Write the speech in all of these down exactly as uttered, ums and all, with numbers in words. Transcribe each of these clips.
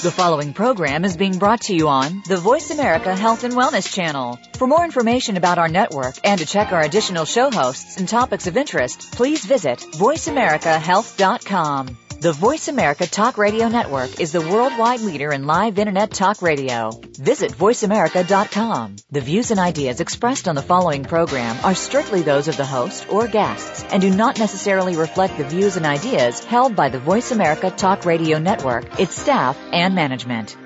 The following program is being brought to you on the Voice America Health and Wellness Channel. For more information about our network and to check our additional show hosts and topics of interest, please visit voice america health dot com. The Voice America Talk Radio Network is the worldwide leader in live Internet talk radio. Visit voice america dot com. The views and ideas expressed on the following program are strictly those of the host or guests and do not necessarily reflect the views and ideas held by the Voice America Talk Radio Network, its staff, and management.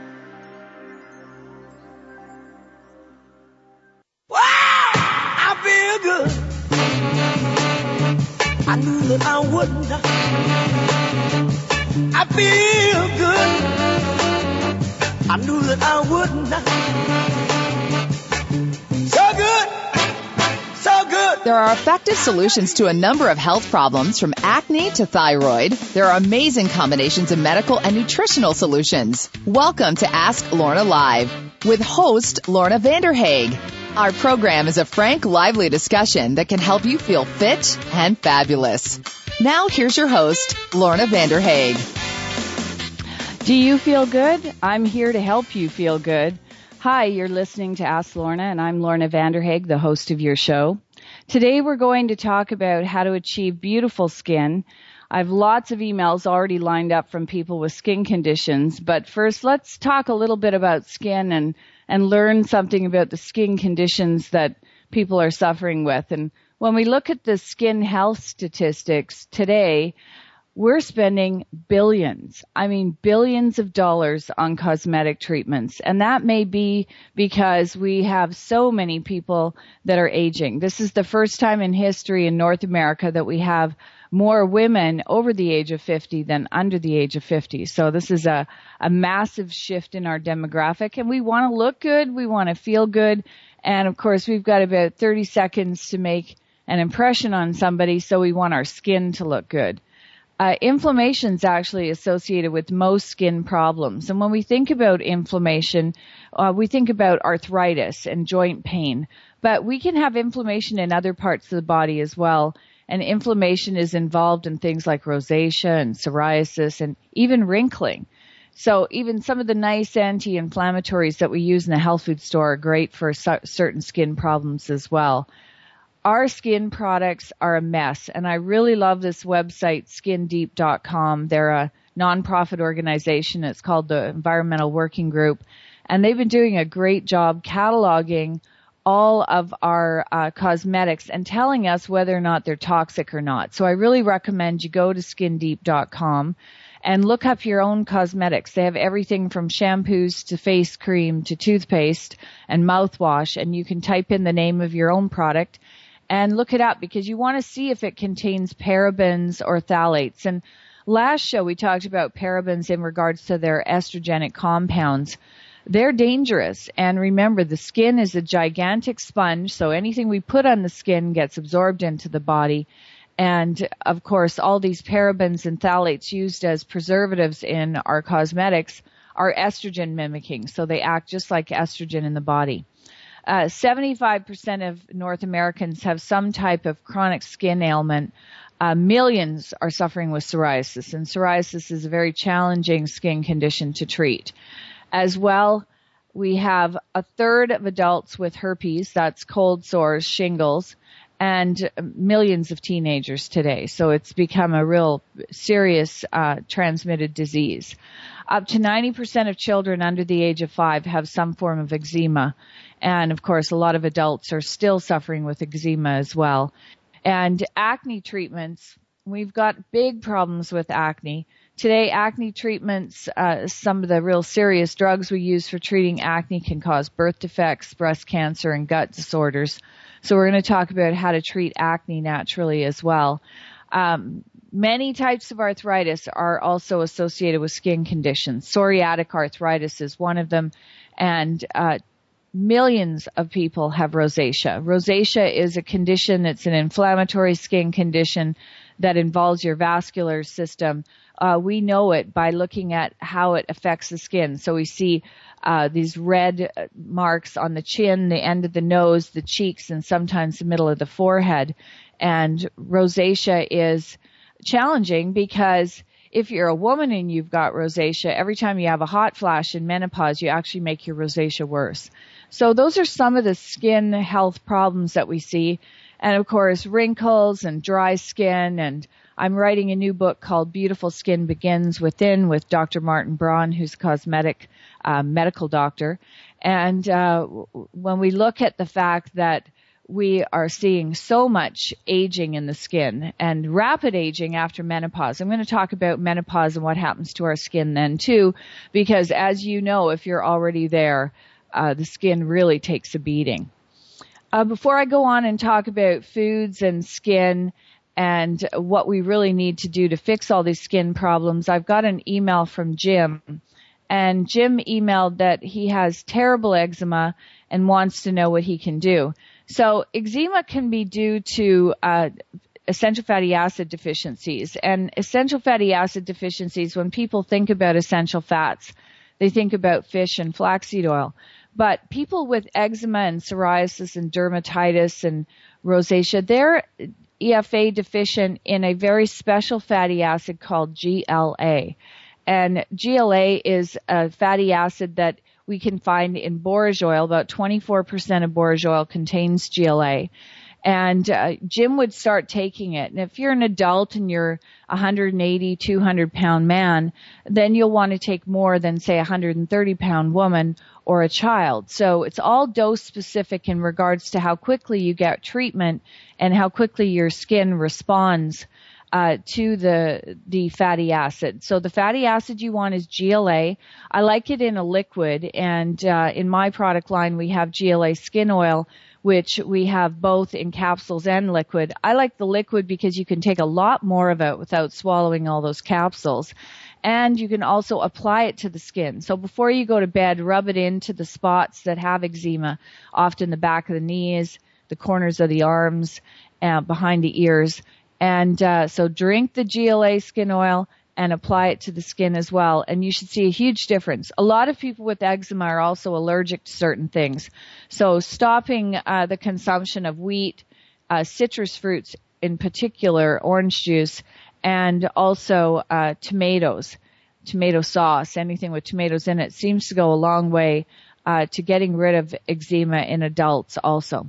Wow! I feel good. I knew that I wouldn't. I feel good. I knew that I wouldn't. So good. So good. There are effective solutions to a number of health problems, from acne to thyroid. There are amazing combinations of medical and nutritional solutions. Welcome to Ask Lorna Live with host Lorna Vanderhaeg. Our program is a frank, lively discussion that can help you feel fit and fabulous. Now, here's your host, Lorna Vanderhaeg. Do you feel good? I'm here to help you feel good. Hi, you're listening to Ask Lorna, and I'm Lorna Vanderhaeg, the host of your show. Today, we're going to talk about how to achieve beautiful skin. I have lots of emails already lined up from people with skin conditions, but first, let's talk a little bit about skin and, and learn something about the skin conditions that people are suffering with. And when we look at the skin health statistics today, we're spending billions, I mean billions of dollars on cosmetic treatments. And that may be because we have so many people that are aging. This is the first time in history in North America that we have more women over the age of fifty than under the age of fifty. So this is a, a massive shift in our demographic. And we want to look good. We want to feel good. And of course, we've got about thirty seconds to make an impression on somebody. So we want our skin to look good. Uh, inflammation is actually associated with most skin problems. And when we think about inflammation, uh, we think about arthritis and joint pain. But we can have inflammation in other parts of the body as well. And inflammation is involved in things like rosacea and psoriasis and even wrinkling. So even some of the nice anti-inflammatories that we use in the health food store are great for su- certain skin problems as well. Our skin products are a mess, and I really love this website, skin deep dot com. They're a nonprofit organization. It's called the Environmental Working Group, and they've been doing a great job cataloging all of our uh, cosmetics and telling us whether or not they're toxic or not. So I really recommend you go to skin deep dot com and look up your own cosmetics. They have everything from shampoos to face cream to toothpaste and mouthwash, and you can type in the name of your own product and look it up because you want to see if it contains parabens or phthalates. And last show we talked about parabens in regards to their estrogenic compounds. They're dangerous. And remember, the skin is a gigantic sponge, so anything we put on the skin gets absorbed into the body. And of course, all these parabens and phthalates used as preservatives in our cosmetics are estrogen mimicking, so they act just like estrogen in the body. Uh, seventy-five percent of North Americans have some type of chronic skin ailment. Uh, millions are suffering with psoriasis, and psoriasis is a very challenging skin condition to treat. As well, we have a third of adults with herpes, that's cold sores, shingles, and millions of teenagers today. So it's become a real serious uh, transmitted disease. Up to ninety percent of children under the age of five have some form of eczema. And, of course, a lot of adults are still suffering with eczema as well. And acne treatments, we've got big problems with acne. Today, acne treatments, uh, some of the real serious drugs we use for treating acne can cause birth defects, breast cancer, and gut disorders. So we're going to talk about how to treat acne naturally as well. Um, many types of arthritis are also associated with skin conditions. Psoriatic arthritis is one of them, and uh, millions of people have rosacea. Rosacea is a condition, it's an inflammatory skin condition that involves your vascular system. Uh, we know it by looking at how it affects the skin. So we see uh, these red marks on the chin, the end of the nose, the cheeks, and sometimes the middle of the forehead. And rosacea is challenging because if you're a woman and you've got rosacea, every time you have a hot flash in menopause, you actually make your rosacea worse. So those are some of the skin health problems that we see. And of course, wrinkles and dry skin. And I'm writing a new book called Beautiful Skin Begins Within with Doctor Martin Braun, who's a cosmetic uh, medical doctor. And uh, when we look at the fact that we are seeing so much aging in the skin and rapid aging after menopause. I'm going to talk about menopause and what happens to our skin then too, because as you know, if you're already there, uh, the skin really takes a beating. Uh, before I go on and talk about foods and skin and what we really need to do to fix all these skin problems, I've got an email from Jim. And Jim emailed that he has terrible eczema and wants to know what he can do. So eczema can be due to uh, essential fatty acid deficiencies. And essential fatty acid deficiencies, when people think about essential fats, they think about fish and flaxseed oil. But people with eczema and psoriasis and dermatitis and rosacea, they're E F A deficient in a very special fatty acid called G L A. And G L A is a fatty acid that we can find in borage oil. About twenty-four percent of borage oil contains G L A. And uh, Jim would start taking it. And if you're an adult and you're a one hundred eighty, two hundred pound man, then you'll want to take more than, say, a one hundred thirty pound woman or a child. So it's all dose specific in regards to how quickly you get treatment and how quickly your skin responds Uh, to the the fatty acid. So the fatty acid you want is G L A. I like it in a liquid, and uh, in my product line we have G L A skin oil, which we have both in capsules and liquid. I like the liquid because you can take a lot more of it without swallowing all those capsules. And you can also apply it to the skin. So before you go to bed, rub it into the spots that have eczema, often the back of the knees, the corners of the arms, uh, behind the ears. And uh, so drink the G L A skin oil and apply it to the skin as well. And you should see a huge difference. A lot of people with eczema are also allergic to certain things. So stopping uh, the consumption of wheat, uh, citrus fruits in particular, orange juice, and also uh, tomatoes, tomato sauce, anything with tomatoes in it seems to go a long way uh, to getting rid of eczema in adults also.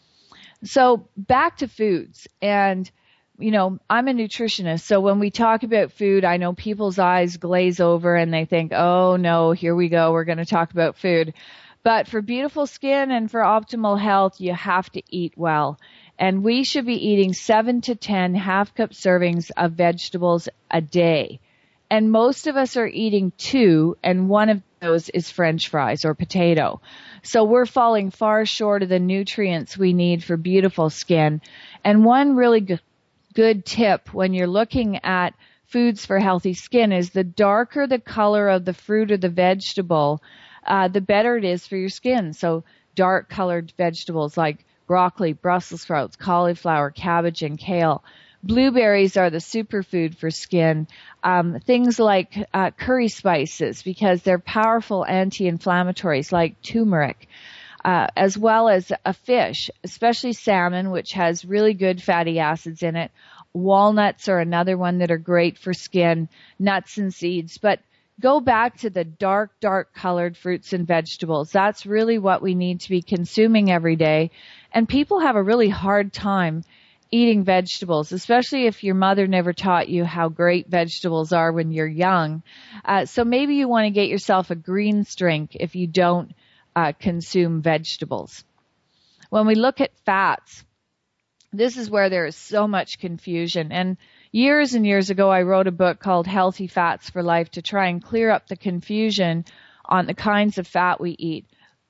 So back to foods. And you know, I'm a nutritionist, so when we talk about food, I know people's eyes glaze over and they think, oh no, here we go, we're going to talk about food. But for beautiful skin and for optimal health, you have to eat well. And we should be eating seven to ten half-cup servings of vegetables a day. And most of us are eating two, and one of those is French fries or potato. So we're falling far short of the nutrients we need for beautiful skin. And one really good good tip when you're looking at foods for healthy skin is the darker the color of the fruit or the vegetable, uh, the better it is for your skin. So dark colored vegetables like broccoli, Brussels sprouts, cauliflower, cabbage, and kale. Blueberries are the superfood for skin. Um, things like uh, curry spices because they're powerful anti-inflammatories like turmeric. Uh, as well as a fish, especially salmon, which has really good fatty acids in it. Walnuts are another one that are great for skin, nuts and seeds. But go back to the dark, dark colored fruits and vegetables. That's really what we need to be consuming every day. And people have a really hard time eating vegetables, especially if your mother never taught you how great vegetables are when you're young. Uh, so maybe you want to get yourself a greens drink if you don't Uh, consume vegetables. When we look at fats, this is where there is so much confusion. And years and years ago, I wrote a book called Healthy Fats for Life to try and clear up the confusion on the kinds of fat we eat.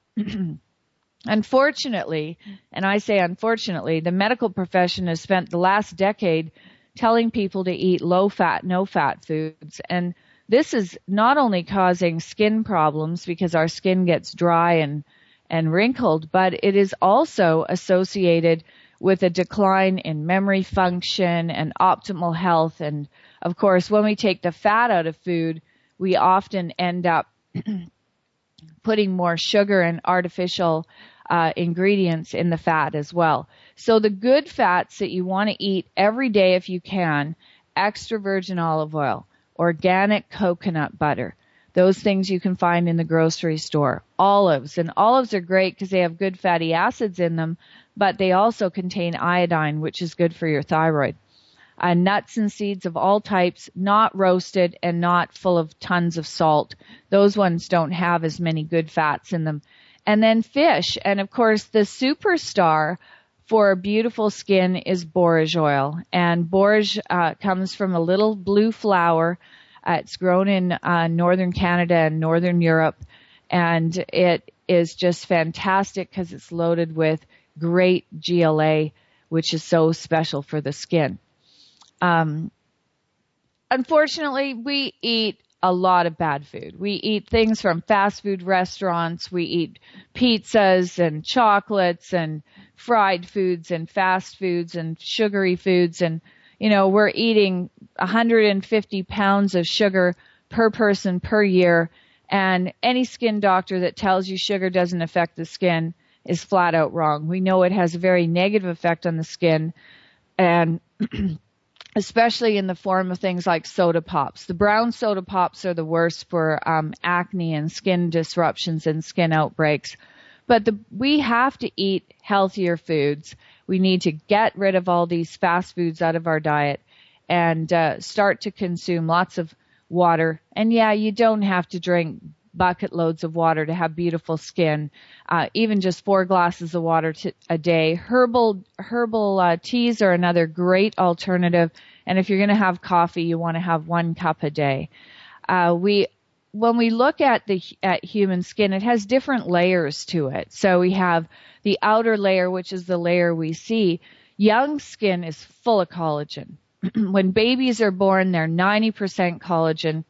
Unfortunately, and I say unfortunately, the medical profession has spent the last decade telling people to eat low-fat, no-fat foods. And this is not only causing skin problems because our skin gets dry and, and wrinkled, but it is also associated with a decline in memory function and optimal health. And of course, when we take the fat out of food, we often end up putting more sugar and artificial uh, ingredients in the fat as well. So the good fats that you want to eat every day if you can, extra virgin olive oil, organic coconut butter. Those things you can find in the grocery store. Olives. And olives are great because they have good fatty acids in them, but they also contain iodine, which is good for your thyroid. Uh, nuts and seeds of all types, not roasted and not full of tons of salt. Those ones don't have as many good fats in them. And then fish. And of course, the superstar for beautiful skin is borage oil. And borage uh, comes from a little blue flower. Uh, it's grown in uh, northern Canada and northern Europe. And it is just fantastic because it's loaded with great G L A, which is so special for the skin. Um, unfortunately, we eat a lot of bad food. We eat things from fast food restaurants. We eat pizzas and chocolates and fried foods and fast foods and sugary foods. And, you know, we're eating one hundred fifty pounds of sugar per person per year. And any skin doctor that tells you sugar doesn't affect the skin is flat out wrong. We know it has a very negative effect on the skin, and especially in the form of things like soda pops. The brown soda pops are the worst for um, acne and skin disruptions and skin outbreaks. But the, we have to eat healthier foods. We need to get rid of all these fast foods out of our diet and uh, start to consume lots of water. And yeah, you don't have to drink bucket loads of water to have beautiful skin. Uh, even just four glasses of water to, a day. Herbal herbal uh, teas are another great alternative. And if you're going to have coffee, you want to have one cup a day. Uh, we when we look at the at human skin, it has different layers to it. So we have the outer layer, which is the layer we see. Young skin is full of collagen. When babies are born, they're ninety percent collagen.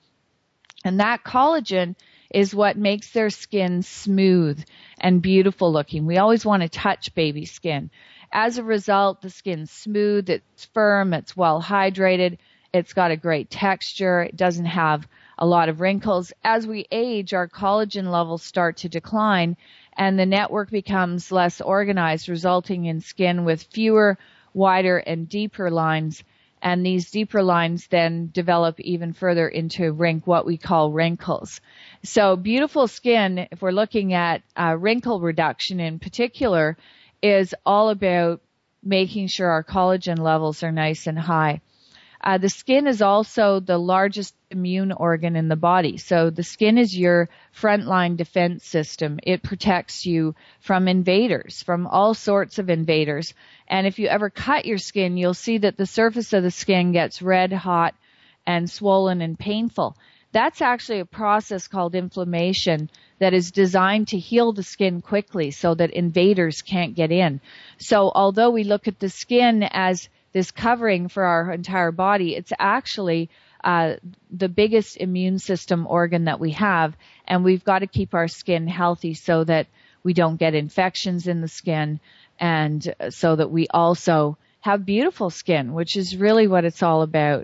And that collagen is what makes their skin smooth and beautiful looking. We always want to touch baby skin. As a result, the skin's smooth, it's firm, it's well hydrated, it's got a great texture, it doesn't have a lot of wrinkles. As we age, our collagen levels start to decline and the network becomes less organized, resulting in skin with fewer, wider, and deeper lines. And these deeper lines then develop even further into wrink, what we call wrinkles. So beautiful skin, if we're looking at uh, wrinkle reduction in particular, is all about making sure our collagen levels are nice and high. Uh, the skin is also the largest immune organ in the body. So the skin is your frontline defense system. It protects you from invaders, from all sorts of invaders. And if you ever cut your skin, you'll see that the surface of the skin gets red, hot, and swollen and painful. That's actually a process called inflammation that is designed to heal the skin quickly so that invaders can't get in. So although we look at the skin as this covering for our entire body, it's actually uh, the biggest immune system organ that we have, and we've got to keep our skin healthy so that we don't get infections in the skin, and so that we also have beautiful skin, which is really what it's all about.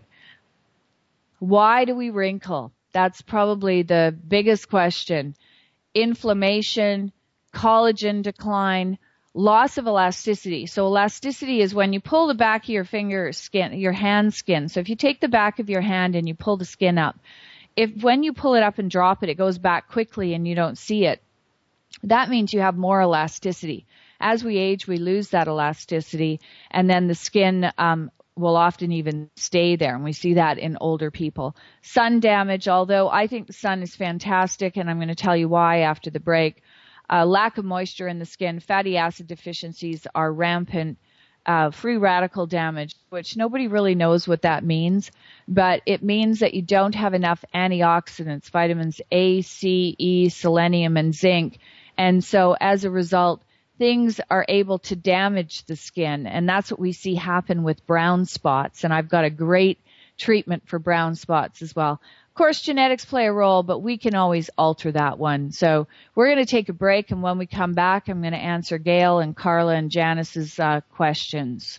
Why do we wrinkle? That's probably the biggest question. Inflammation, collagen decline, loss of elasticity. So elasticity is when you pull the back of your finger skin, your hand skin. So if you take the back of your hand and you pull the skin up, if when you pull it up and drop it, it goes back quickly and you don't see it, that means you have more elasticity. As we age, we lose that elasticity, and then the skin um, will often even stay there, and we see that in older people. Sun damage, although I think the sun is fantastic, and I'm going to tell you why after the break. Uh, lack of moisture in the skin, fatty acid deficiencies are rampant, uh, free radical damage, which nobody really knows what that means, but it means that you don't have enough antioxidants, vitamins A, C, E, selenium, and zinc. And so as a result, things are able to damage the skin, and that's what we see happen with brown spots. And I've got a great treatment for brown spots as well. Of course, genetics play a role, but we can always alter that one. So we're going to take a break, and when we come back, I'm going to answer Gail and Carla and Janice's uh, questions.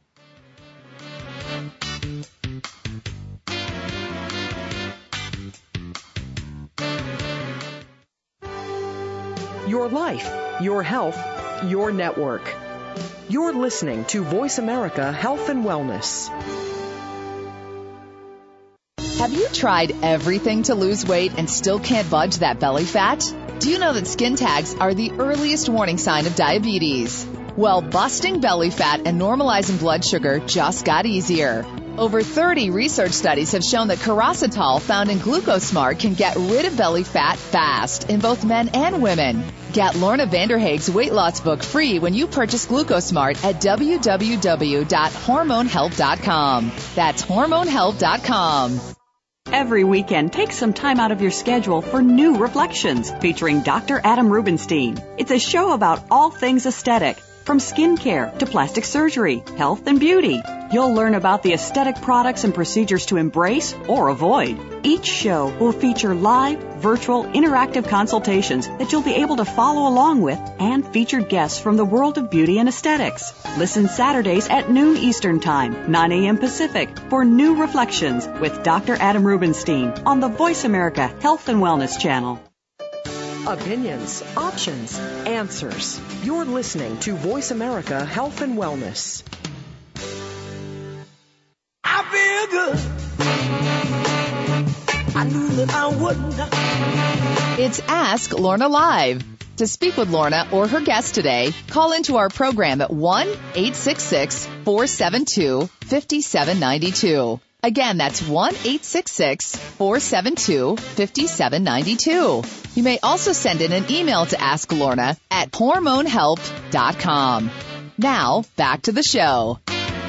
Your life, your health, your network. You're listening to Voice America Health and Wellness. Have you tried everything to lose weight and still can't budge that belly fat? Do you know that skin tags are the earliest warning sign of diabetes? Well, busting belly fat and normalizing blood sugar just got easier. Over thirty research studies have shown that Carositol found in GlucoSmart can get rid of belly fat fast in both men and women. Get Lorna Vanderhaeg's weight loss book free when you purchase GlucoSmart at w w w dot hormone help dot com. That's hormone help dot com. Every weekend, take some time out of your schedule for New Reflections, featuring Doctor Adam Rubenstein. It's a show about all things aesthetic, from skincare to plastic surgery, health and beauty. You'll learn about the aesthetic products and procedures to embrace or avoid. Each show will feature live, virtual, interactive consultations that you'll be able to follow along with, and featured guests from the world of beauty and aesthetics. Listen Saturdays at noon Eastern Time, nine a.m. Pacific, for New Reflections with Doctor Adam Rubenstein on the Voice America Health and Wellness Channel. Opinions, options, answers. You're listening to Voice America Health and Wellness. I feel good. I knew that I would. It's Ask Lorna Live. To speak with Lorna or her guest today, call into our program at one eight six six, four seven two, five seven nine two. Again, that's one eight six six, four seven two, five seven nine two. You may also send in an email to Ask Lorna at hormone help dot com. Now, back to the show.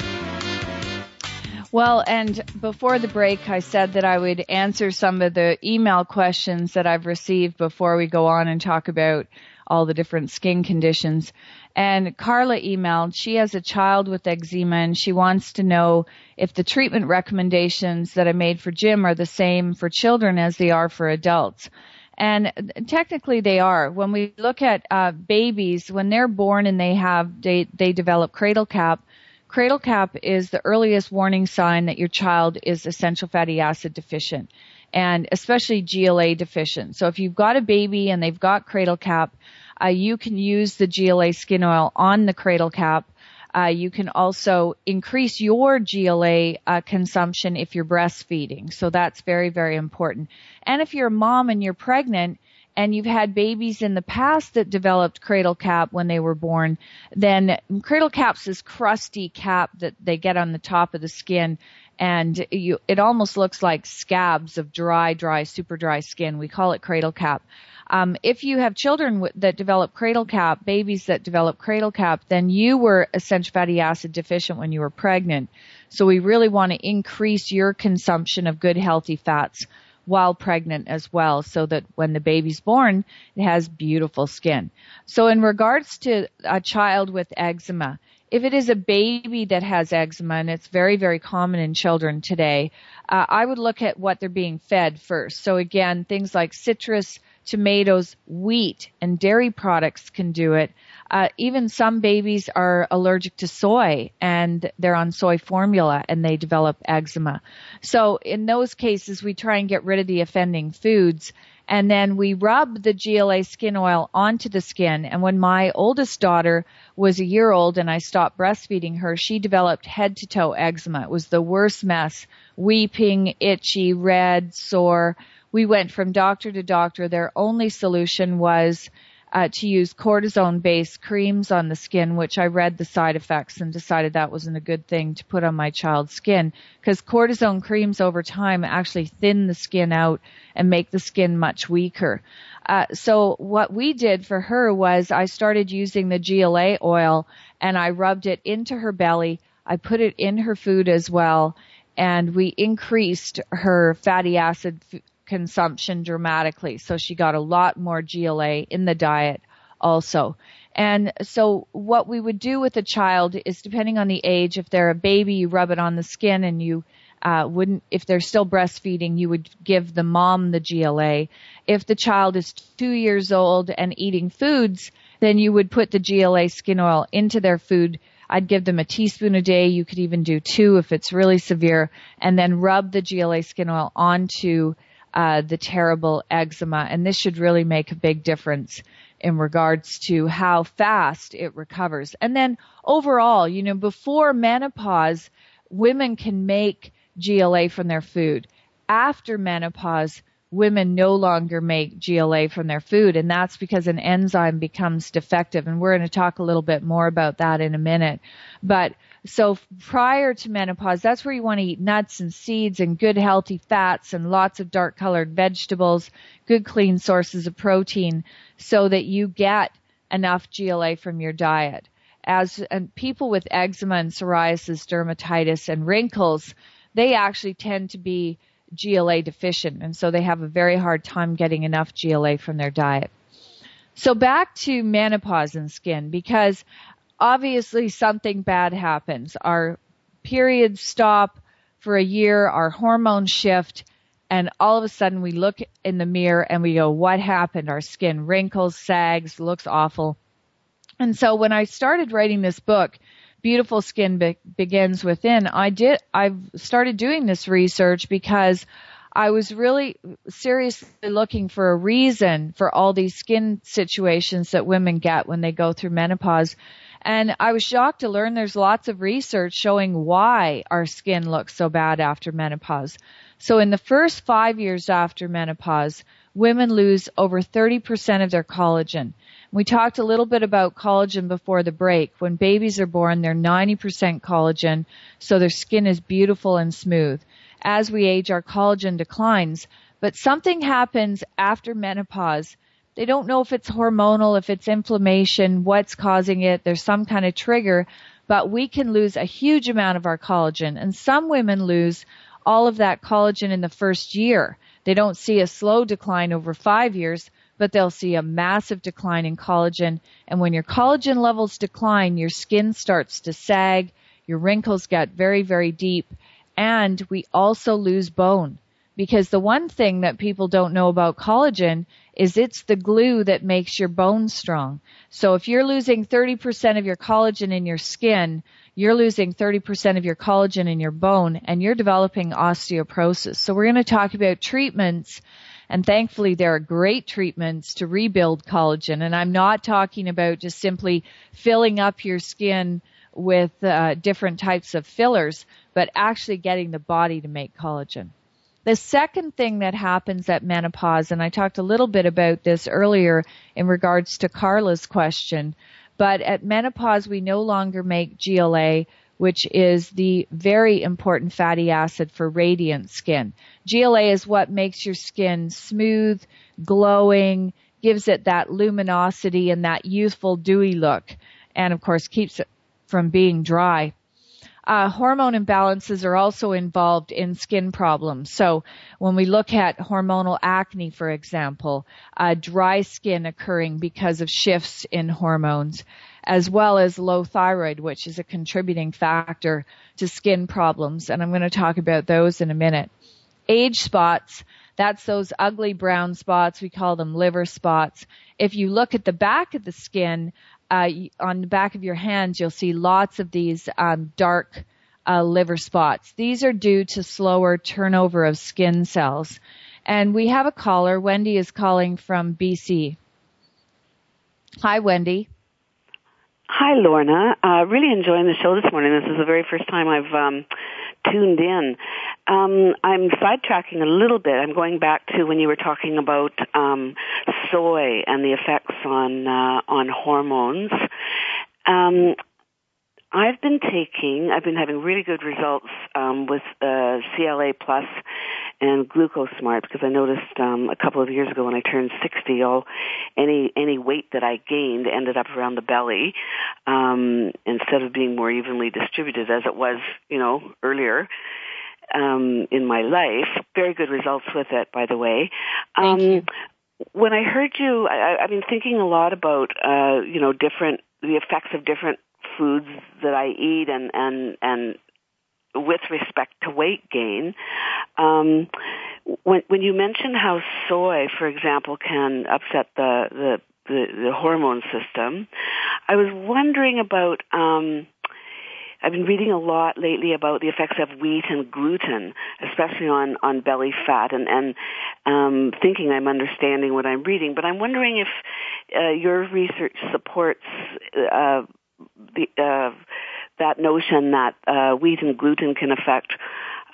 Well, and before the break, I said that I would answer some of the email questions that I've received before we go on and talk about all the different skin conditions. And Carla emailed, she has a child with eczema and she wants to know if the treatment recommendations that I made for Jim are the same for children as they are for adults. And technically they are. When we look at uh, babies, when they're born and they have, they, they develop cradle cap, cradle cap is the earliest warning sign that your child is essential fatty acid deficient, and especially G L A deficient. So if you've got a baby and they've got cradle cap, uh, you can use the G L A skin oil on the cradle cap. Uh, you can also increase your G L A uh, consumption if you're breastfeeding. So that's very, very important. And if you're a mom and you're pregnant and you've had babies in the past that developed cradle cap when they were born, then cradle cap's this crusty cap that they get on the top of the skin, and you, it almost looks like scabs of dry, dry, super dry skin. We call it cradle cap. Um, if you have children w- that develop cradle cap, babies that develop cradle cap, then you were essential fatty acid deficient when you were pregnant. So we really want to increase your consumption of good, healthy fats while pregnant as well, so that when the baby's born, it has beautiful skin. So in regards to a child with eczema, if it is a baby that has eczema, and it's very, very common in children today, uh, I would look at what they're being fed first. So again, things like citrus, tomatoes, wheat, and dairy products can do it. Uh, even some babies are allergic to soy and they're on soy formula and they develop eczema. So in those cases, we try and get rid of the offending foods, and then we rub the G L A skin oil onto the skin. And when my oldest daughter was a year old and I stopped breastfeeding her, she developed head to toe eczema. It was the worst mess. Weeping, itchy, red, sore. We went from doctor to doctor. Their only solution was uh, to use cortisone-based creams on the skin, which I read the side effects and decided that wasn't a good thing to put on my child's skin, because cortisone creams over time actually thin the skin out and make the skin much weaker. Uh, so what we did for her was I started using the G L A oil and I rubbed it into her belly. I put it in her food as well, and we increased her fatty acid f- consumption dramatically. So she got a lot more G L A in the diet also. And so what we would do with a child is, depending on the age, if they're a baby, you rub it on the skin, and you uh wouldn't, if they're still breastfeeding, you would give the mom the G L A. If the child is two years old and eating foods, then you would put the G L A skin oil into their food. I'd give them a teaspoon a day. You could even do two if it's really severe, and then rub the G L A skin oil onto Uh, the terrible eczema. And this should really make a big difference in regards to how fast it recovers. And then overall, you know, before menopause, women can make G L A from their food. after menopause, women no longer make G L A from their food, and that's because an enzyme becomes defective. And we're going to talk a little bit more about that in a minute. But so prior to menopause, that's where you want to eat nuts and seeds and good healthy fats and lots of dark colored vegetables, good clean sources of protein, so that you get enough G L A from your diet. As and people with eczema and psoriasis, dermatitis, and wrinkles, they actually tend to be G L A deficient, and so they have a very hard time getting enough G L A from their diet. So back to menopause and skin, because obviously something bad happens. Our periods stop for a year, our hormones shift, and all of a sudden we look in the mirror and we go, what happened? Our skin wrinkles, sags, looks awful. And so when I started writing this book, Beautiful Skin Be- Begins Within, I did, I've started doing this research because I was really seriously looking for a reason for all these skin situations that women get when they go through menopause. And I was shocked to learn there's lots of research showing why our skin looks so bad after menopause. So in the first five years after menopause, women lose over thirty percent of their collagen. We talked a little bit about collagen before the break. When babies are born, they're ninety percent collagen, so their skin is beautiful and smooth. As we age, our collagen declines, but something happens after menopause. They don't know if it's hormonal, if it's inflammation, what's causing it. There's some kind of trigger, but we can lose a huge amount of our collagen. And some women lose all of that collagen in the first year. They don't see a slow decline over five years, but they'll see a massive decline in collagen. And when your collagen levels decline, your skin starts to sag, your wrinkles get very, very deep, and we also lose bone. Because the one thing that people don't know about collagen is it's the glue that makes your bones strong. So if you're losing thirty percent of your collagen in your skin, you're losing thirty percent of your collagen in your bone, and you're developing osteoporosis. So we're going to talk about treatments, and thankfully there are great treatments to rebuild collagen. And I'm not talking about just simply filling up your skin with uh, different types of fillers, but actually getting the body to make collagen. The second thing that happens at menopause, and I talked a little bit about this earlier in regards to Carla's question, but at menopause we no longer make G L A, which is the very important fatty acid for radiant skin. G L A is what makes your skin smooth, glowing, gives it that luminosity and that youthful, dewy look, and of course keeps it from being dry. Uh, hormone imbalances are also involved in skin problems. So when we look at hormonal acne, for example, uh, dry skin occurring because of shifts in hormones, as well as low thyroid, which is a contributing factor to skin problems. And I'm going to talk about those in a minute. Age spots, that's those ugly brown spots. We call them liver spots. If you look at the back of the skin, Uh, on the back of your hands, you'll see lots of these um, dark uh, liver spots. These are due to slower turnover of skin cells. And we have a caller. Wendy is calling from B C. Hi, Wendy. Hi, Lorna. Uh, really enjoying the show this morning. This is the very first time I've um, tuned in. Um, I'm sidetracking a little bit. I'm going back to when you were talking about um, soy and the effects on uh, on hormones. Um, I've been taking, I've been having really good results um, with uh, C L A Plus and GlucoSmart, because I noticed um, a couple of years ago when I turned sixty, all any any weight that I gained ended up around the belly um, instead of being more evenly distributed as it was, you know, earlier um, in my life. Very good results with it, by the way. Um, Thank you. When I heard you, I, I've been thinking a lot about, uh, you know, different the effects of different foods that I eat and and and with respect to weight gain. Um, when when you mentioned how soy, for example, can upset the the, the, the hormone system, I was wondering about. Um, I've been reading a lot lately about the effects of wheat and gluten, especially on, on belly fat, and, and um, thinking I'm understanding what I'm reading. But I'm wondering if uh, your research supports uh, the, uh, that notion that uh, wheat and gluten can affect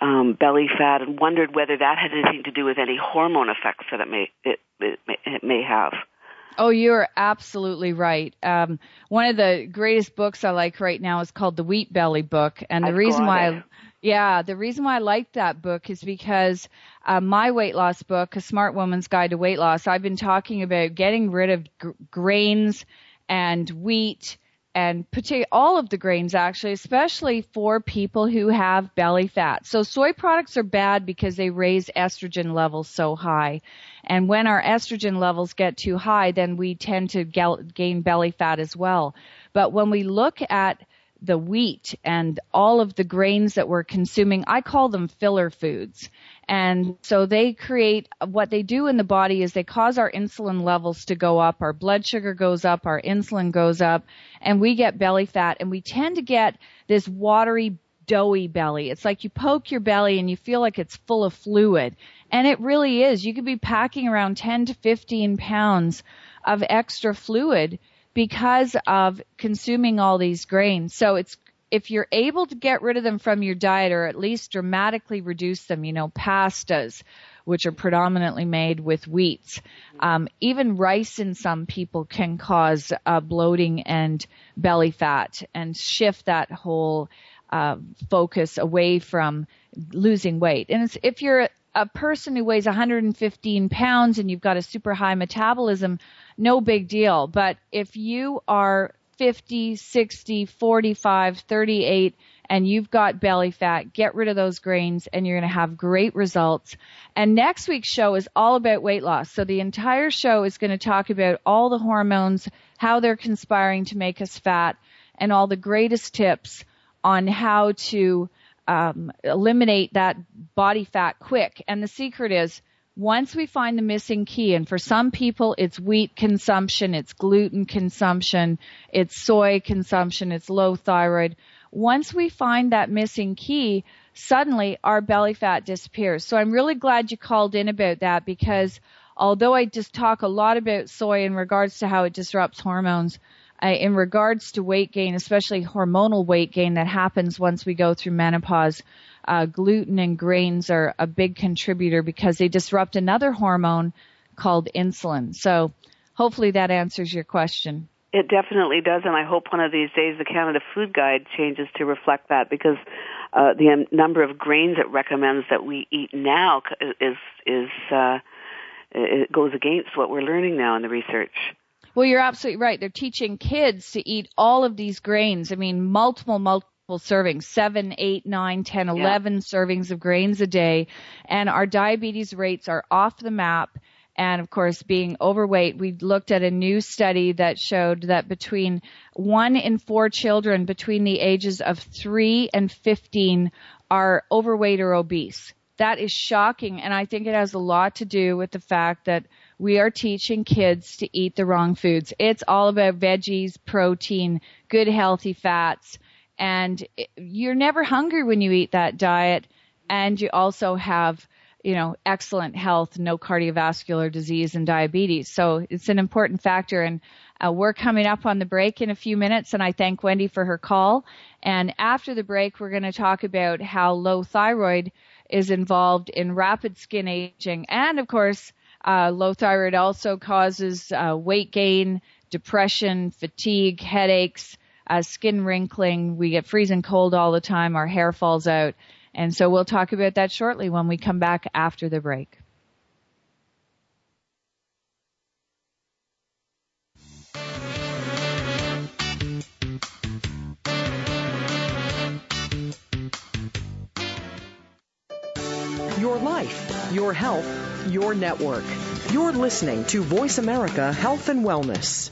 um, belly fat, and wondered whether that had anything to do with any hormone effects that it may it, it, may, it may have. Oh, you're absolutely right. Um, one of the greatest books I like right now is called the Wheat Belly book. And the I've reason why, it. I, yeah, the reason why I like that book is because uh, my weight loss book, A Smart Woman's Guide to Weight Loss, I've been talking about getting rid of gr- grains and wheat and partic- all of the grains, actually, especially for people who have belly fat. So soy products are bad because they raise estrogen levels so high. And when our estrogen levels get too high, then we tend to gain belly fat as well. But when we look at the wheat and all of the grains that we're consuming, I call them filler foods. And so they create, what they do in the body is they cause our insulin levels to go up, our blood sugar goes up, our insulin goes up, and we get belly fat, and we tend to get this watery, doughy belly. It's like you poke your belly and you feel like it's full of fluid. And it really is. You could be packing around ten to fifteen pounds of extra fluid because of consuming all these grains. So it's, if you're able to get rid of them from your diet, or at least dramatically reduce them, you know, pastas, which are predominantly made with wheats, um, even rice in some people can cause uh, bloating and belly fat and shift that whole uh, focus away from losing weight. And it's, if you're a person who weighs one hundred fifteen pounds and you've got a super high metabolism, no big deal. But if you are fifty, sixty, forty-five, thirty-eight, and you've got belly fat, get rid of those grains and you're going to have great results. And next week's show is all about weight loss. So the entire show is going to talk about all the hormones, how they're conspiring to make us fat, and all the greatest tips on how to um, eliminate that body fat quick. And the secret is, once we find the missing key, and for some people it's wheat consumption, it's gluten consumption, it's soy consumption, it's low thyroid. Once we find that missing key, suddenly our belly fat disappears. So I'm really glad you called in about that, because although I just talk a lot about soy in regards to how it disrupts hormones, uh, in regards to weight gain, especially hormonal weight gain that happens once we go through menopause, Uh, gluten and grains are a big contributor because they disrupt another hormone called insulin. So hopefully that answers your question. It definitely does, and I hope one of these days the Canada Food Guide changes to reflect that, because uh, the um, number of grains it recommends that we eat now is is uh, it goes against what we're learning now in the research. Well, you're absolutely right. They're teaching kids to eat all of these grains. I mean, multiple, multiple servings, seven, eight, nine, ten, eleven yeah. servings of grains a day. And our diabetes rates are off the map. And of course, being overweight, we looked at a new study that showed that between one in four children between the ages of three and fifteen are overweight or obese. That is shocking. And I think it has a lot to do with the fact that we are teaching kids to eat the wrong foods. It's all about veggies, protein, good healthy fats. And you're never hungry when you eat that diet. And you also have, you know, excellent health, no cardiovascular disease and diabetes. So it's an important factor. And uh, we're coming up on the break in a few minutes, and I thank Wendy for her call. And after the break, we're going to talk about how low thyroid is involved in rapid skin aging. And of course, uh, low thyroid also causes uh, weight gain, depression, fatigue, headaches, uh, skin wrinkling. We get freezing cold all the time. Our hair falls out. And so we'll talk about that shortly when we come back after the break. Your life, your health, your network. You're listening to Voice America Health and Wellness.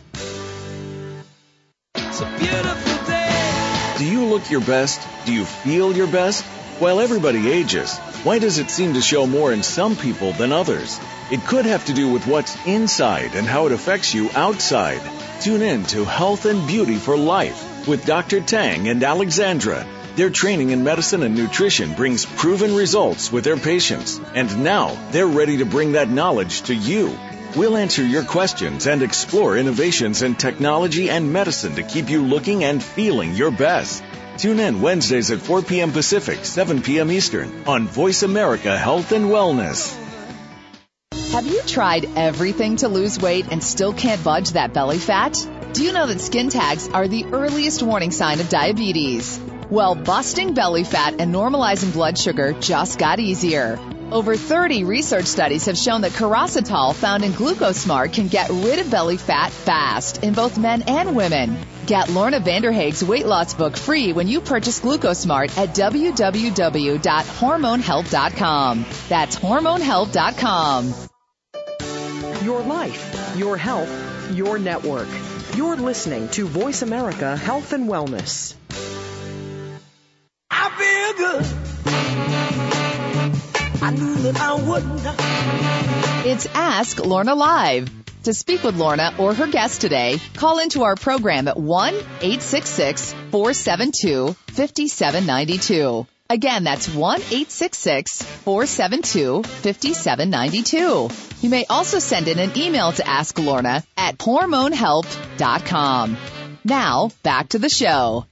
It's a beautiful day. Do you look your best? Do you feel your best? While everybody ages, why does it seem to show more in some people than others? It could have to do with what's inside and how it affects you outside. Tune in to Health and Beauty for Life with Doctor Tang and Alexandra. Their training in medicine and nutrition brings proven results with their patients, and now they're ready to bring that knowledge to you. We'll answer your questions and explore innovations in technology and medicine to keep you looking and feeling your best. Tune in Wednesdays at four p.m. Pacific, seven p.m. Eastern on Voice America Health and Wellness. Have you tried everything to lose weight and still can't budge that belly fat? Do you know that skin tags are the earliest warning sign of diabetes? Well, busting belly fat and normalizing blood sugar just got easier. Over thirty research studies have shown that Carositol found in GlucoSmart can get rid of belly fat fast in both men and women. Get Lorna Vanderhaeg's weight loss book free when you purchase GlucoSmart at w w w dot hormone health dot com. That's hormone health dot com. Your life, your health, your network. You're listening to Voice America Health and Wellness. I feel good. I knew that I would not. It's Ask Lorna Live. To speak with Lorna or her guest today, call into our program at one eight six six, four seven two, five seven nine two. Again, that's one eight six six, four seven two, five seven nine two. You may also send in an email to Ask Lorna at hormone health dot com. Now, back to the show.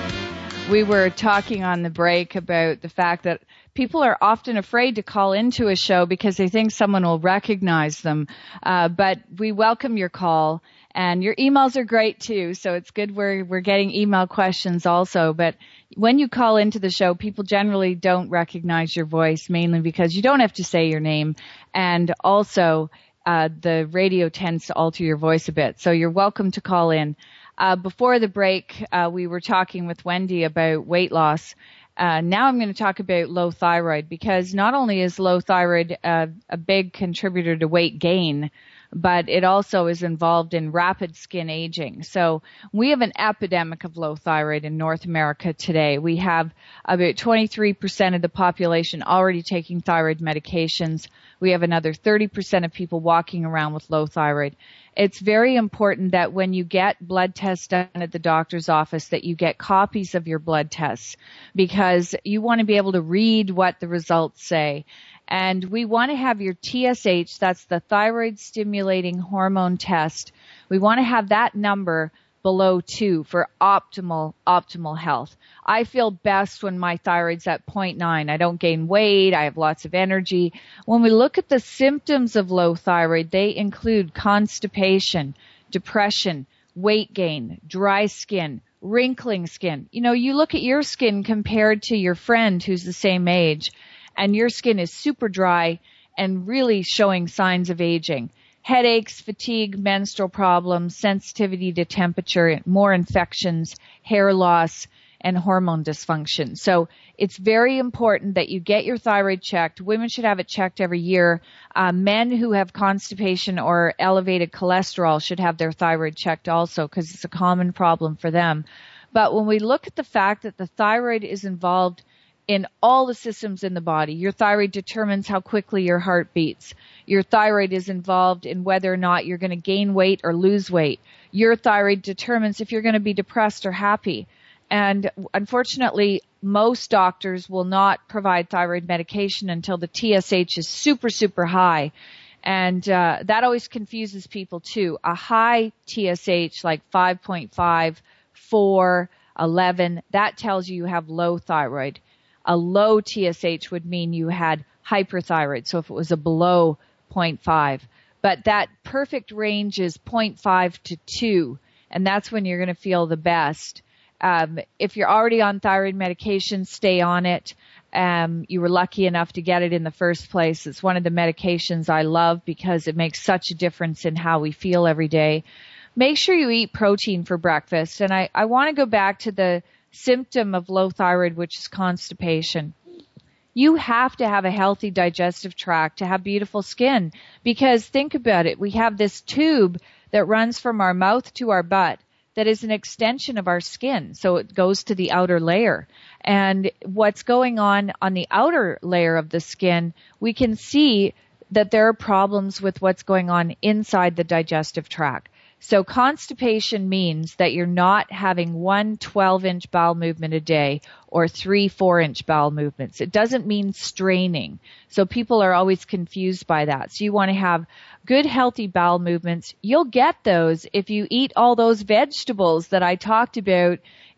We were talking on the break about the fact that people are often afraid to call into a show because they think someone will recognize them. Uh, but we welcome your call, and your emails are great too. So it's good we're we're getting email questions also. But when you call into the show, people generally don't recognize your voice, mainly because you don't have to say your name, and also uh, the radio tends to alter your voice a bit. So you're welcome to call in. Uh, before the break, uh, we were talking with Wendy about weight loss. Uh, now I'm going to talk about low thyroid, because not only is low thyroid uh, a big contributor to weight gain, but it also is involved in rapid skin aging. So we have an epidemic of low thyroid in North America today. We have about twenty-three percent of the population already taking thyroid medications. We have another thirty percent of people walking around with low thyroid. It's very important that when you get blood tests done at the doctor's office, that you get copies of your blood tests, because you want to be able to read what the results say. And we want to have your T S H, that's the thyroid stimulating hormone test. We want to have that number below two for optimal, optimal health. I feel best when my thyroid's at zero point nine. I don't gain weight. I have lots of energy. When we look at the symptoms of low thyroid, they include constipation, depression, weight gain, dry skin, wrinkling skin. You know, you look at your skin compared to your friend who's the same age, and your skin is super dry and really showing signs of aging. Headaches, fatigue, menstrual problems, sensitivity to temperature, more infections, hair loss, and hormone dysfunction. So it's very important that you get your thyroid checked. Women should have it checked every year. Uh, men who have constipation or elevated cholesterol should have their thyroid checked also, because it's a common problem for them. But when we look at the fact that the thyroid is involved in all the systems in the body, your thyroid determines how quickly your heart beats. Your thyroid is involved in whether or not you're going to gain weight or lose weight. Your thyroid determines if you're going to be depressed or happy. And unfortunately, most doctors will not provide thyroid medication until the T S H is super, super high. And uh, that always confuses people too. A high T S H, like five point five, four, eleven, that tells you you have low thyroid. A low T S H would mean you had hyperthyroid, so if it was a below zero point five. But that perfect range is zero point five to two, and that's when you're going to feel the best. Um, if you're already on thyroid medication, stay on it. Um, you were lucky enough to get it in the first place. It's one of the medications I love because it makes such a difference in how we feel every day. Make sure you eat protein for breakfast. And I, I want to go back to the symptom of low thyroid, which is constipation. You have to have a healthy digestive tract to have beautiful skin, because think about it. We have this tube that runs from our mouth to our butt that is an extension of our skin. So it goes to the outer layer. And what's going on on the outer layer of the skin, we can see that there are problems with what's going on inside the digestive tract. So constipation means that you're not having one twelve-inch bowel movement a day or three four-inch bowel movements. It doesn't mean straining. So people are always confused by that. So you want to have good, healthy bowel movements. You'll get those if you eat all those vegetables that I talked about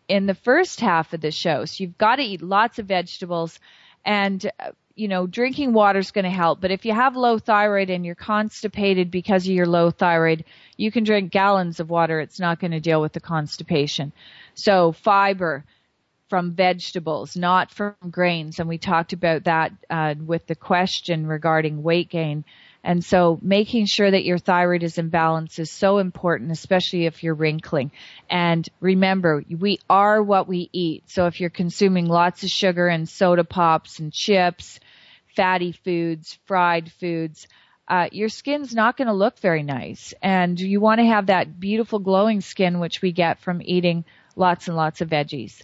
in the first half of the show. So you've got to eat lots of vegetables, and uh, you know, drinking water is going to help. But if you have low thyroid and you're constipated because of your low thyroid, you can drink gallons of water. It's not going to deal with the constipation. So fiber from vegetables, not from grains. And we talked about that uh, with the question regarding weight gain. And so making sure that your thyroid is in balance is so important, especially if you're wrinkling. And remember, we are what we eat. So if you're consuming lots of sugar and soda pops and chips, fatty foods, fried foods, uh, your skin's not going to look very nice. And you want to have that beautiful glowing skin, which we get from eating lots and lots of veggies.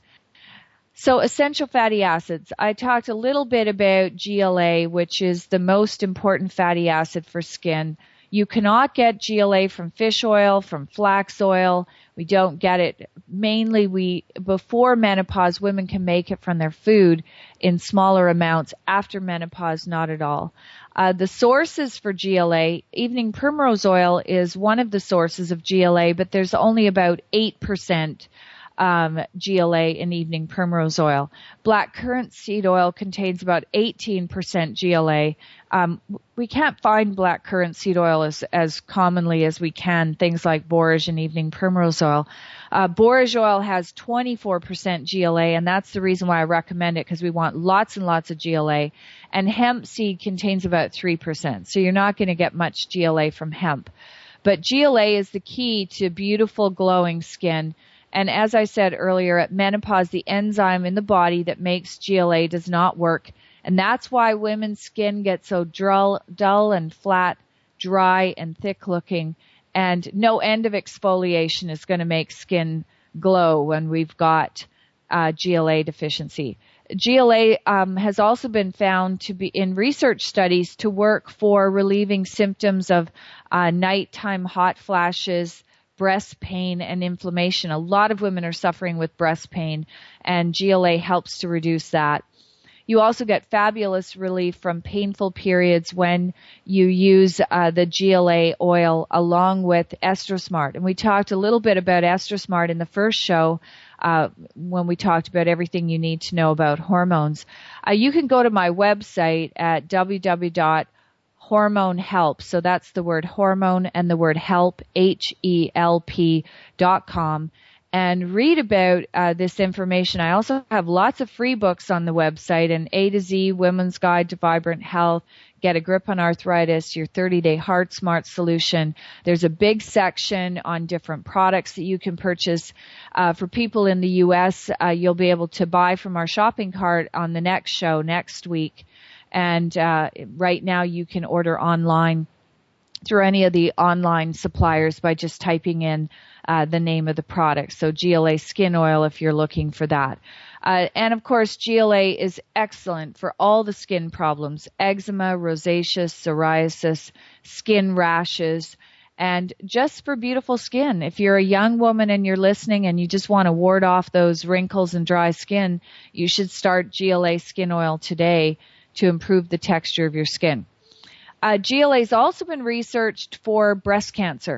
So essential fatty acids. I talked a little bit about G L A, which is the most important fatty acid for skin. You cannot get G L A from fish oil, from flax oil. We don't get it. Mainly we, before menopause, women can make it from their food in smaller amounts. After menopause, not at all. Uh, the sources for G L A, evening primrose oil is one of the sources of G L A, but there's only about eight percent Um, G L A in evening primrose oil. Black currant seed oil contains about eighteen percent G L A. Um, we can't find black currant seed oil as, as commonly as we can things like borage and evening primrose oil. Uh, borage oil has twenty-four percent G L A, and that's the reason why I recommend it, because we want lots and lots of G L A. And hemp seed contains about three percent, so you're not going to get much G L A from hemp. But G L A is the key to beautiful glowing skin. And as I said earlier, at menopause, the enzyme in the body that makes G L A does not work. And that's why women's skin gets so dull, dull and flat, dry and thick looking. And no end of exfoliation is going to make skin glow when we've got uh, G L A deficiency. G L A um, has also been found to be in research studies to work for relieving symptoms of uh, nighttime hot flashes, breast pain, and inflammation. A lot of women are suffering with breast pain, and G L A helps to reduce that. You also get fabulous relief from painful periods when you use uh, the G L A oil along with Estrosmart. And we talked a little bit about Estrosmart in the first show uh, when we talked about everything you need to know about hormones. Uh, you can go to my website at w w w dot hormone help. So that's the word hormone and the word help, H E L P dot com, and read about uh, this information. I also have lots of free books on the website, an A to Z Women's Guide to Vibrant Health, Get a Grip on Arthritis, your thirty-day Heart Smart solution. There's a big section on different products that you can purchase. Uh, for people in the U S, uh, you'll be able to buy from our shopping cart on the next show next week. And uh, right now you can order online through any of the online suppliers by just typing in uh, the name of the product. So G L A skin oil if you're looking for that. Uh, and of course, G L A is excellent for all the skin problems: eczema, rosacea, psoriasis, skin rashes, and just for beautiful skin. If you're a young woman and you're listening and you just want to ward off those wrinkles and dry skin, you should start G L A skin oil today to improve the texture of your skin. Uh, G L A has also been researched for breast cancer.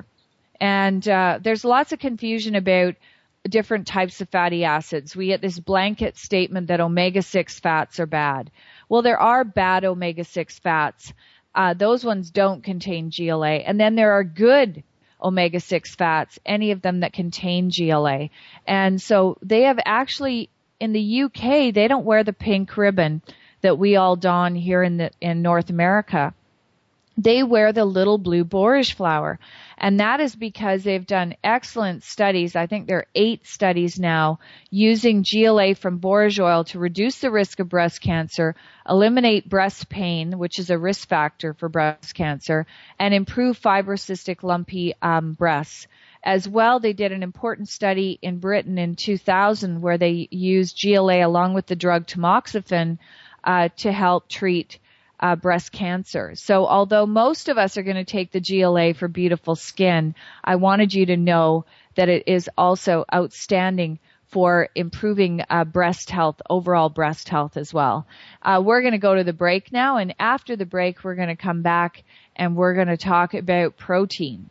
And uh, there's lots of confusion about different types of fatty acids. We get this blanket statement that omega six fats are bad. Well, there are bad omega six fats. Uh, those ones don't contain G L A. And then there are good omega six fats, any of them that contain G L A. And so they have actually, in the U K, they don't wear the pink ribbon that we all don here in the in North America. They wear the little blue borage flower. And that is because they've done excellent studies. I think there are eight studies now using G L A from borage oil to reduce the risk of breast cancer, eliminate breast pain, which is a risk factor for breast cancer, and improve fibrocystic lumpy um, breasts. As well, they did an important study in Britain in two thousand where they used G L A along with the drug tamoxifen uh, to help treat Uh, breast cancer. So although most of us are going to take the G L A for beautiful skin, I wanted you to know that it is also outstanding for improving uh, breast health, overall breast health as well. Uh, we're going to go to the break now, and after the break, we're going to come back and we're going to talk about protein.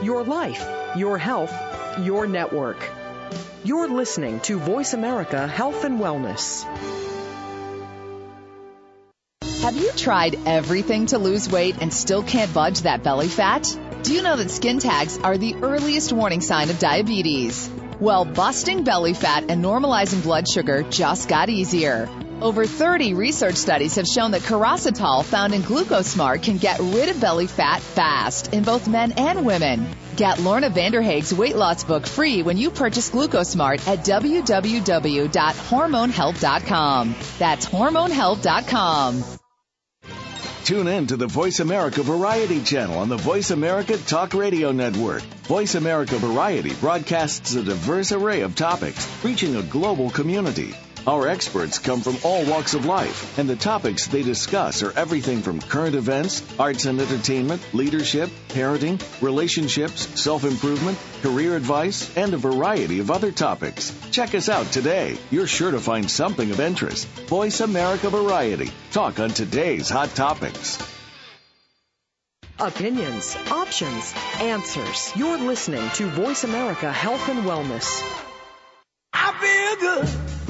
your life, your health, your network. You're listening to Voice America Health and Wellness. Have you tried everything to lose weight and still can't budge that belly fat? Do you know that skin tags are the earliest warning sign of diabetes? Well, busting belly fat and normalizing blood sugar just got easier. Over thirty research studies have shown that Carositol found in GlucoSmart can get rid of belly fat fast in both men and women. Get Lorna Vanderhaeg's weight loss book free when you purchase GlucoSmart at w w w dot hormone help dot com. That's hormone help dot com. Tune in to the Voice America Variety channel on the Voice America Talk Radio Network. Voice America Variety broadcasts a diverse array of topics, reaching a global community. Our experts come from all walks of life, and the topics they discuss are everything from current events, arts and entertainment, leadership, parenting, relationships, self-improvement, career advice, and a variety of other topics. Check us out today. You're sure to find something of interest. Voice America Variety. Talk on today's hot topics. Opinions, options, answers. You're listening to Voice America Health and Wellness. I feel good.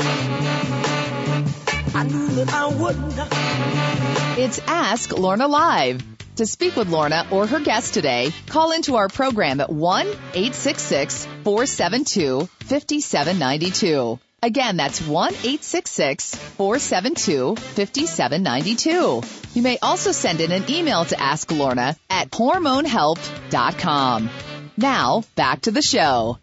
I knew that I wouldn't. It's Ask Lorna Live. To speak with Lorna or her guest today, call into our program at one eight six six, four seven two, five seven nine two. Again, that's one eight six six, four seven two, five seven nine two. You may also send in an email to Ask Lorna at hormone help dot com. Now, back to the show.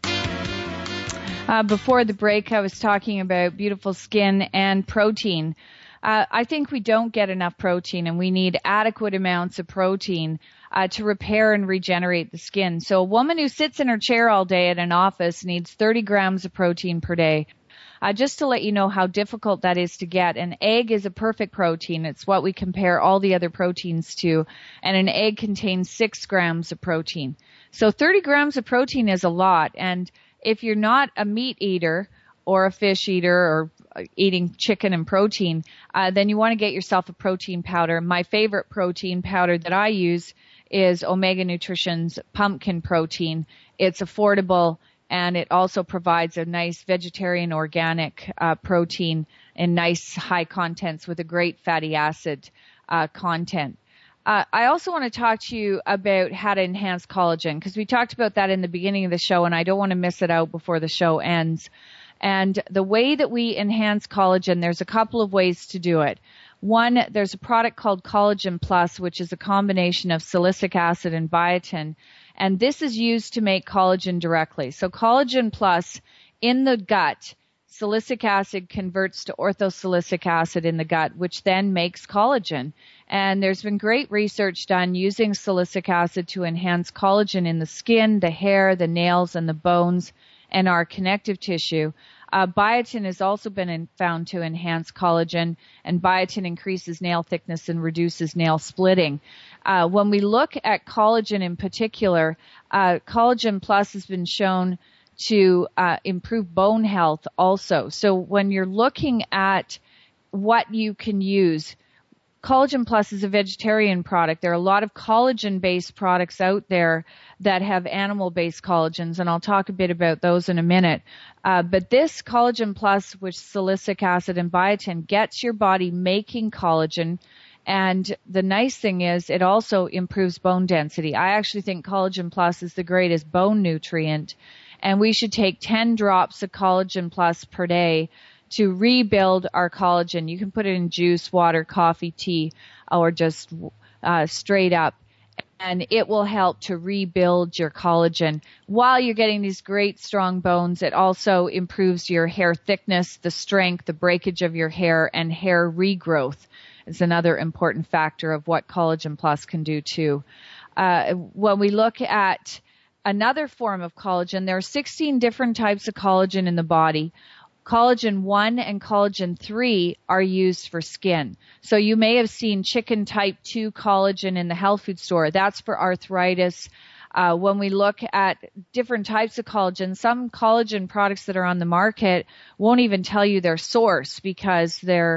Uh, before the break, I was talking about beautiful skin and protein. Uh, I think we don't get enough protein, and we need adequate amounts of protein uh, to repair and regenerate the skin. So a woman who sits in her chair all day at an office needs thirty grams of protein per day. Uh, just to let you know how difficult that is to get, an egg is a perfect protein. It's what we compare all the other proteins to, and an egg contains six grams of protein. So thirty grams of protein is a lot, and if you're not a meat eater or a fish eater or eating chicken and protein, uh, then you want to get yourself a protein powder. My favorite protein powder that I use is Omega Nutrition's pumpkin protein. It's affordable, and it also provides a nice vegetarian organic uh, protein in nice high contents with a great fatty acid uh, content. Uh, I also want to talk to you about how to enhance collagen, because we talked about that in the beginning of the show, and I don't want to miss it out before the show ends. And the way that we enhance collagen, there's a couple of ways to do it. One, there's a product called Collagen Plus, which is a combination of silicic acid and biotin, and this is used to make collagen directly. So Collagen Plus in the gut, silicic acid converts to orthosilicic acid in the gut, which then makes collagen. And there's been great research done using silicic acid to enhance collagen in the skin, the hair, the nails, and the bones, and our connective tissue. Uh, biotin has also been in, found to enhance collagen, and biotin increases nail thickness and reduces nail splitting. Uh, when we look at collagen in particular, uh, Collagen Plus has been shown to uh, improve bone health also. So when you're looking at what you can use, Collagen Plus is a vegetarian product. There are a lot of collagen-based products out there that have animal-based collagens, and I'll talk a bit about those in a minute. Uh, but this Collagen Plus with silicic acid and biotin gets your body making collagen, and the nice thing is it also improves bone density. I actually think Collagen Plus is the greatest bone nutrient, and we should take ten drops of Collagen Plus per day to rebuild our collagen. You can put it in juice, water, coffee, tea, or just uh, straight up. And it will help to rebuild your collagen. While you're getting these great strong bones, it also improves your hair thickness, the strength, the breakage of your hair, and hair regrowth is another important factor of what Collagen Plus can do too. Uh, when we look at another form of collagen, there are sixteen different types of collagen in the body. Collagen one and collagen three are used for skin. So you may have seen chicken type two collagen in the health food store. That's for arthritis. Uh, when we look at different types of collagen, some collagen products that are on the market won't even tell you their source because they're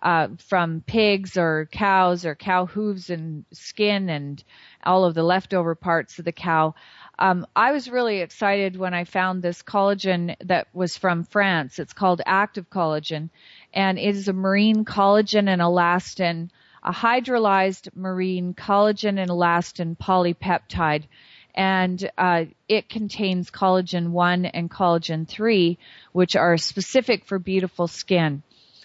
uh, from pigs or cows or cow hooves and skin and all of the leftover parts of the cow. Um, I was really excited when I found this collagen that was from France. It's called Active Collagen, and it is a marine collagen and elastin, a hydrolyzed marine collagen and elastin polypeptide. And uh, it contains collagen one and collagen three, which are specific for beautiful skin.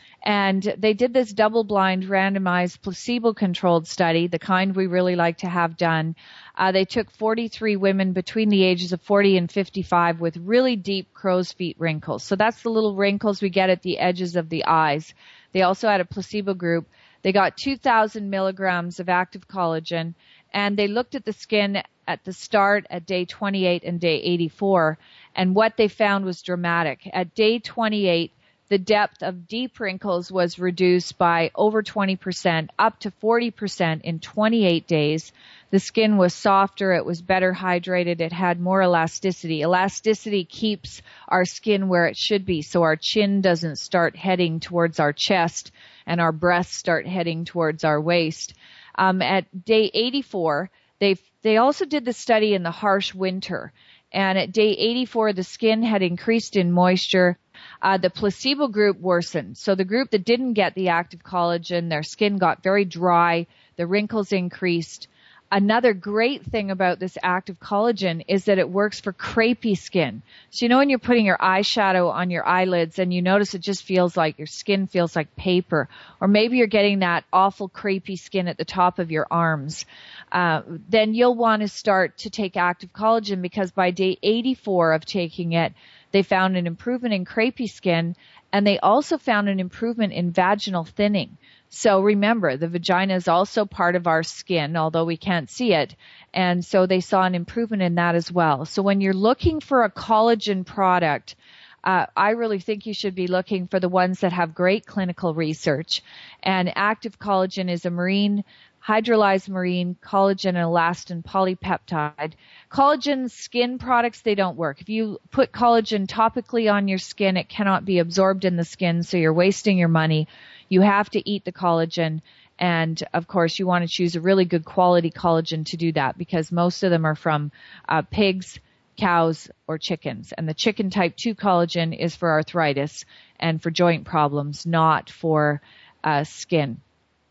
And they did this double-blind, randomized, placebo-controlled study, the kind we really like to have done. Uh, they took forty-three women between the ages of forty and fifty-five with really deep crow's feet wrinkles. So that's the little wrinkles we get at the edges of the eyes. They also had a placebo group. They got two thousand milligrams of active collagen, and they looked at the skin at the start at day twenty-eight and day eighty-four. And what they found was dramatic. At day twenty-eight, the depth of deep wrinkles was reduced by over twenty percent, up to forty percent in twenty-eight days. The skin was softer, it was better hydrated, it had more elasticity. Elasticity keeps our skin where it should be, so our chin doesn't start heading towards our chest and our breasts start heading towards our waist. Um, at day eighty-four, they they also did the study in the harsh winter. And at day eighty-four, the skin had increased in moisture. Uh, the placebo group worsened. So the group that didn't get the active collagen, their skin got very dry, the wrinkles increased. Another great thing about this active collagen is that it works for crepey skin. So you know when you're putting your eyeshadow on your eyelids and you notice it just feels like your skin feels like paper, or maybe you're getting that awful crepey skin at the top of your arms, uh, then you'll want to start to take active collagen, because by day eighty-four of taking it, they found an improvement in crepey skin, and they also found an improvement in vaginal thinning. So remember, the vagina is also part of our skin, although we can't see it. And so they saw an improvement in that as well. So when you're looking for a collagen product, uh, I really think you should be looking for the ones that have great clinical research. And active collagen is a marine, hydrolyzed marine collagen and elastin polypeptide. Collagen skin products, they don't work. If you put collagen topically on your skin, it cannot be absorbed in the skin, so you're wasting your money. You have to eat the collagen, and of course you want to choose a really good quality collagen to do that, because most of them are from uh, pigs, cows, or chickens. And the chicken type two collagen is for arthritis and for joint problems, not for uh, skin.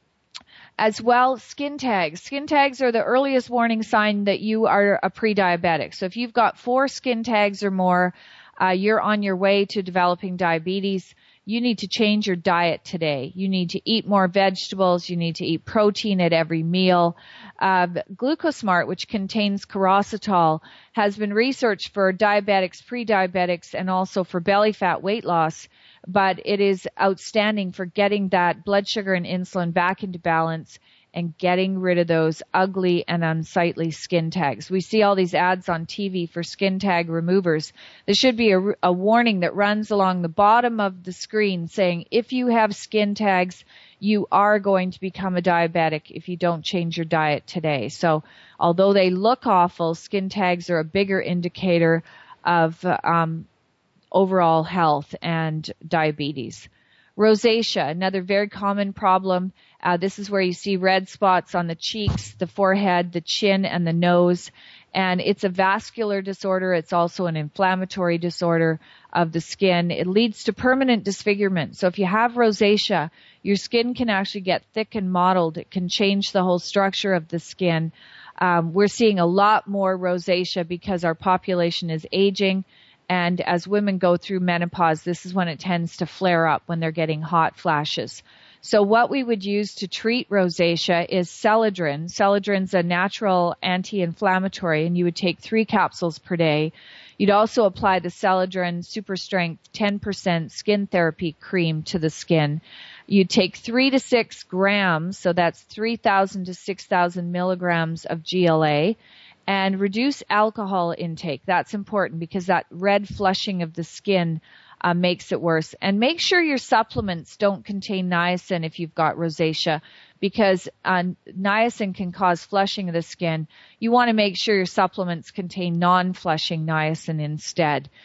As well, skin tags. Skin tags are the earliest warning sign that you are a pre-diabetic. So if you've got four skin tags or more, uh, you're on your way to developing diabetes. You need to change your diet today. You need to eat more vegetables. You need to eat protein at every meal. Uh, Glucosmart, which contains carositol, has been researched for diabetics, pre-diabetics, and also for belly fat weight loss. But it is outstanding for getting that blood sugar and insulin back into balance and getting rid of those ugly and unsightly skin tags. We see all these ads on T V for skin tag removers. There should be a, a warning that runs along the bottom of the screen saying, if you have skin tags, you are going to become a diabetic if you don't change your diet today. So although they look awful, skin tags are a bigger indicator of um, overall health and diabetes. Rosacea, another very common problem. Uh, this is where you see red spots on the cheeks, the forehead, the chin, and the nose. And it's a vascular disorder. It's also an inflammatory disorder of the skin. It leads to permanent disfigurement. So if you have rosacea, your skin can actually get thick and mottled. It can change the whole structure of the skin. Um, we're seeing a lot more rosacea because our population is aging. And as women go through menopause, this is when it tends to flare up, when they're getting hot flashes. So what we would use to treat rosacea is Celadrin. Celadrin's a natural anti-inflammatory, and you would take three capsules per day. You'd also apply the Celadrin Super Strength ten percent Skin Therapy Cream to the skin. You'd take three to six grams, so that's three thousand to six thousand milligrams of G L A. And reduce alcohol intake. That's important because that red flushing of the skin uh, makes it worse. And make sure your supplements don't contain niacin if you've got rosacea, because uh, niacin can cause flushing of the skin. You want to make sure your supplements contain non-flushing niacin instead.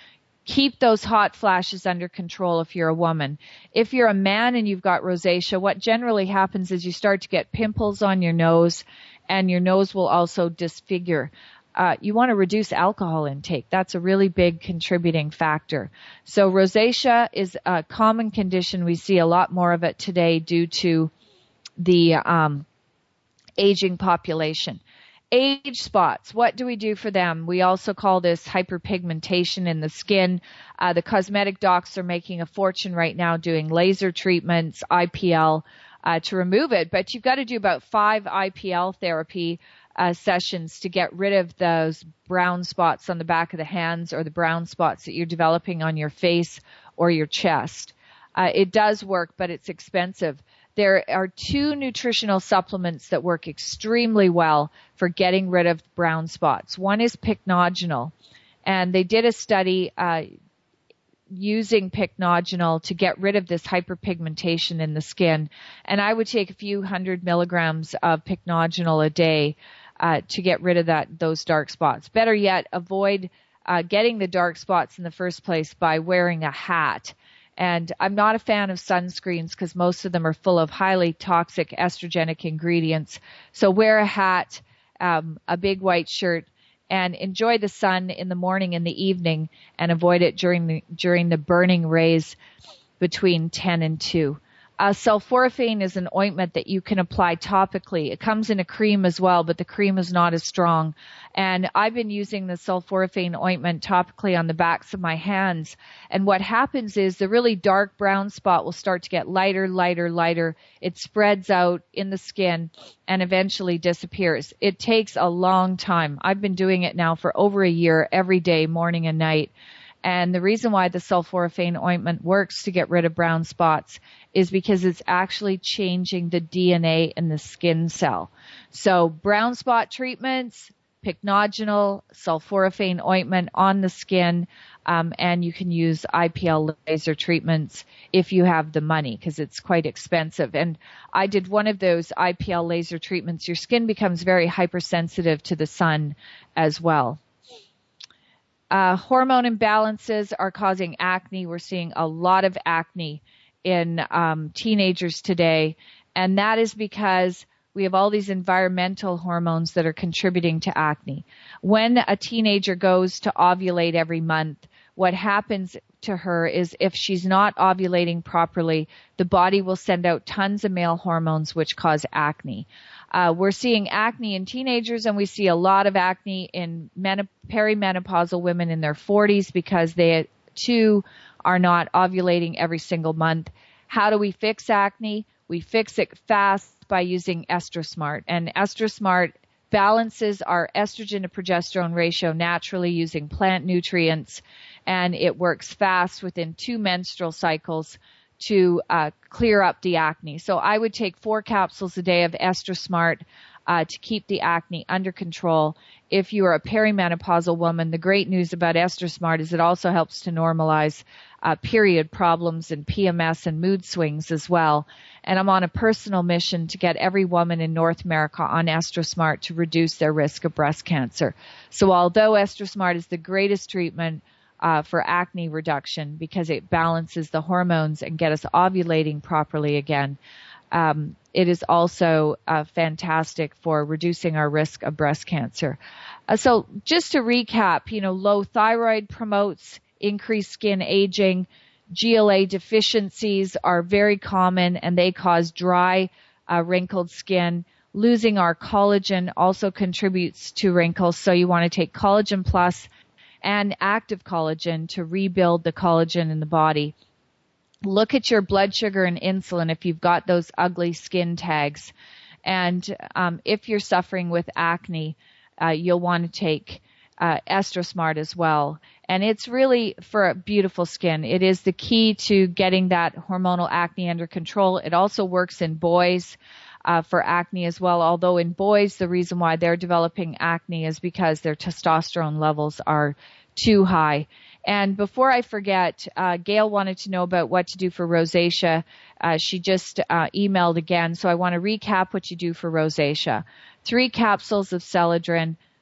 keep those hot flashes under control if you're a woman. If you're a man and you've got rosacea, what generally happens is you start to get pimples on your nose, and your nose will also disfigure. Uh, you want to reduce alcohol intake. That's a really big contributing factor. So rosacea is a common condition. We see a lot more of it today due to the um, aging population. Age spots, what do we do for them? We also call this hyperpigmentation in the skin. Uh, the cosmetic docs are making a fortune right now doing laser treatments, I P L, uh, to remove it. But you've got to do about five I P L therapy uh, sessions to get rid of those brown spots on the back of the hands or the brown spots that you're developing on your face or your chest. Uh, it does work, but it's expensive. There are two nutritional supplements that work extremely well for getting rid of brown spots. One is Pycnogenol, and they did a study uh, using Pycnogenol to get rid of this hyperpigmentation in the skin. And I would take a few hundred milligrams of Pycnogenol a day uh, to get rid of that those dark spots. Better yet, avoid uh, getting the dark spots in the first place by wearing a hat. And I'm not a fan of sunscreens because most of them are full of highly toxic estrogenic ingredients. So wear a hat, um, a big white shirt, and enjoy the sun in the morning and the evening, and avoid it during the during the burning rays between ten and two. Uh, sulforaphane is an ointment that you can apply topically. It comes in a cream as well, but the cream is not as strong. And I've been using the sulforaphane ointment topically on the backs of my hands. And what happens is the really dark brown spot will start to get lighter, lighter, lighter. It spreads out in the skin and eventually disappears. It takes a long time. I've been doing it now for over a year, every day, morning and night. And the reason why the sulforaphane ointment works to get rid of brown spots is because it's actually changing the D N A in the skin cell. So brown spot treatments, Pycnogenol, sulforaphane ointment on the skin, um, and you can use I P L laser treatments if you have the money, because it's quite expensive. And I did one of those I P L laser treatments. Your skin becomes very hypersensitive to the sun as well. Uh, hormone imbalances are causing acne. We're seeing a lot of acne in um, teenagers today, and that is because we have all these environmental hormones that are contributing to acne. When a teenager goes to ovulate every month, what happens to her is if she's not ovulating properly, the body will send out tons of male hormones which cause acne. Uh, we're seeing acne in teenagers, and we see a lot of acne in menop- perimenopausal women in their forties because they too are not ovulating every single month. How do we fix acne? We fix it fast by using EstroSmart. And EstroSmart balances our estrogen to progesterone ratio naturally using plant nutrients, and it works fast within two menstrual cycles to uh, clear up the acne. So I would take four capsules a day of EstroSmart uh, to keep the acne under control. If you are a perimenopausal woman, the great news about EstroSmart is it also helps to normalize uh, period problems and P M S and mood swings as well. And I'm on a personal mission to get every woman in North America on EstroSmart to reduce their risk of breast cancer. So although EstroSmart is the greatest treatment Uh, for acne reduction because it balances the hormones and get us ovulating properly again, um, it is also uh, fantastic for reducing our risk of breast cancer. Uh, so just to recap, you know, low thyroid promotes increased skin aging. G L A deficiencies are very common, and they cause dry, uh, wrinkled skin. Losing our collagen also contributes to wrinkles, so you want to take Collagen Plus and active collagen to rebuild the collagen in the body. Look at your blood sugar and insulin if you've got those ugly skin tags. And um, if you're suffering with acne, uh, you'll want to take uh, EstroSmart as well. And it's really for a beautiful skin. It is the key to getting that hormonal acne under control. It also works in boys uh, for acne as well, although in boys the reason why they're developing acne is because their testosterone levels are too high. And before I forget, uh, Gail wanted to know about what to do for rosacea. Uh, she just uh, emailed again, so I want to recap what you do for rosacea. Three capsules of Celadrin,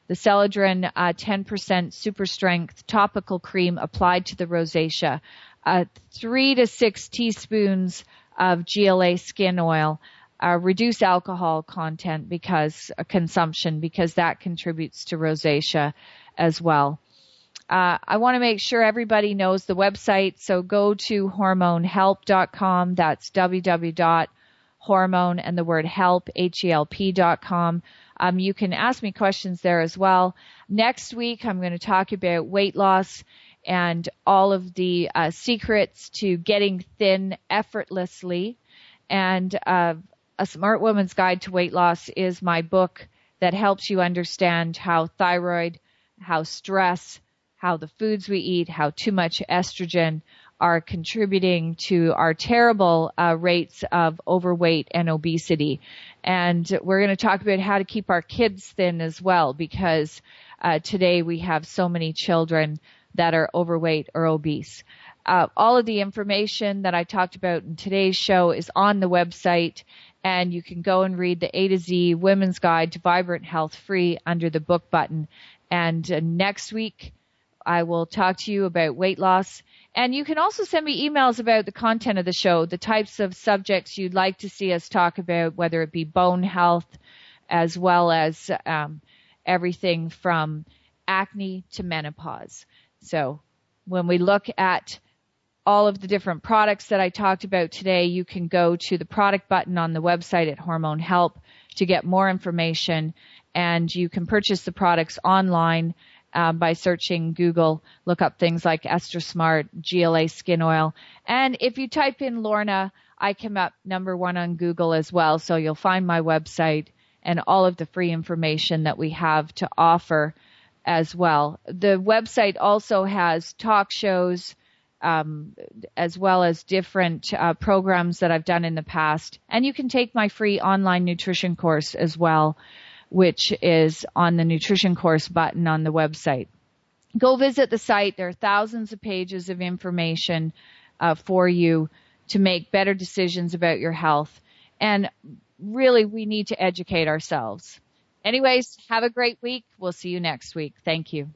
The Celadrin uh, ten percent super strength topical cream applied to the rosacea. Uh, three to six teaspoons of G L A skin oil. Uh, reduce alcohol content because uh, consumption because that contributes to rosacea as well. Uh, I want to make sure everybody knows the website, so go to hormone help dot com. That's w w w dot hormone and the word help, H E L P dot com. Um, you can ask me questions there as well. Next week, I'm going to talk about weight loss and all of the uh, secrets to getting thin effortlessly. And uh, A Smart Woman's Guide to Weight Loss is my book that helps you understand how thyroid, how stress, how the foods we eat, how too much estrogen are contributing to our terrible uh, rates of overweight and obesity. And we're going to talk about how to keep our kids thin as well, because uh, today we have so many children that are overweight or obese. Uh, all of the information that I talked about in today's show is on the website, and you can go and read the A to Z Women's Guide to Vibrant Health free under the book button. And uh, next week, I will talk to you about weight loss. And you can also send me emails about the content of the show, the types of subjects you'd like to see us talk about, whether it be bone health, as well as um, everything from acne to menopause. So when we look at all of the different products that I talked about today, you can go to the product button on the website at Hormone Help to get more information, and you can purchase the products online um, by searching Google. Look up things like Ester Smart, G L A Skin Oil, and if you type in Lorna, I come up number one on Google as well, so you'll find my website and all of the free information that we have to offer as well. The website also has talk shows, Um, as well as different uh, programs that I've done in the past. And you can take my free online nutrition course as well, which is on the nutrition course button on the website. Go visit the site. There are thousands of pages of information uh, for you to make better decisions about your health. And really, we need to educate ourselves. Anyways, have a great week. We'll see you next week. Thank you.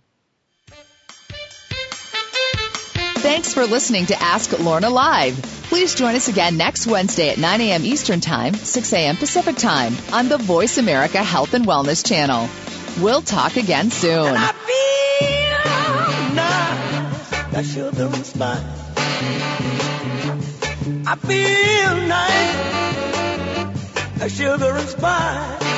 Thanks for listening to Ask Lorna Live. Please join us again next Wednesday at nine a.m. Eastern Time, six a.m. Pacific Time on the Voice America Health and Wellness Channel. We'll talk again soon. And I feel nice, that sugar and spice. I feel nice, that sugar and spice.